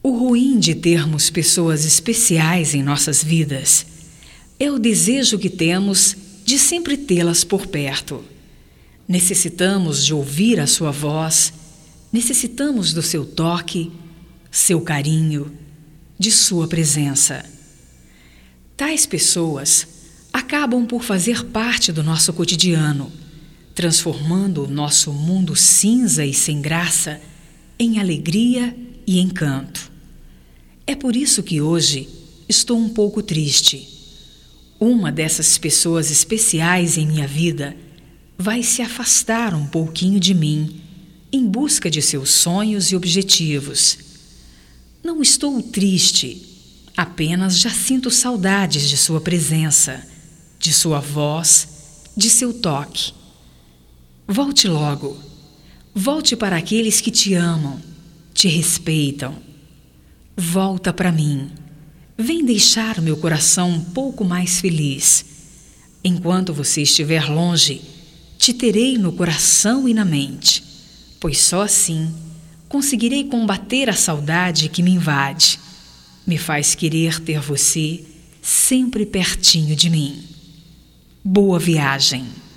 O ruim de termos pessoas especiais em nossas vidas é o desejo que temos de sempre tê-las por perto. Necessitamos de ouvir a sua voz, necessitamos do seu toque, seu carinho, de sua presença. Tais pessoas acabam por fazer parte do nosso cotidiano, transformando o nosso mundo cinza e sem graça em alegria e encanto. É por isso que hoje estou um pouco triste. Uma dessas pessoas especiais em minha vida vai se afastar um pouquinho de mim em busca de seus sonhos e objetivos. Não estou triste, apenas já sinto saudades de sua presença, de sua voz, de seu toque. Volte logo. Volte para aqueles que te amam, te respeitam. Volta para mim. Vem deixar o meu coração um pouco mais feliz. Enquanto você estiver longe, te terei no coração e na mente, pois só assim conseguirei combater a saudade que me invade. Me faz querer ter você sempre pertinho de mim. Boa viagem!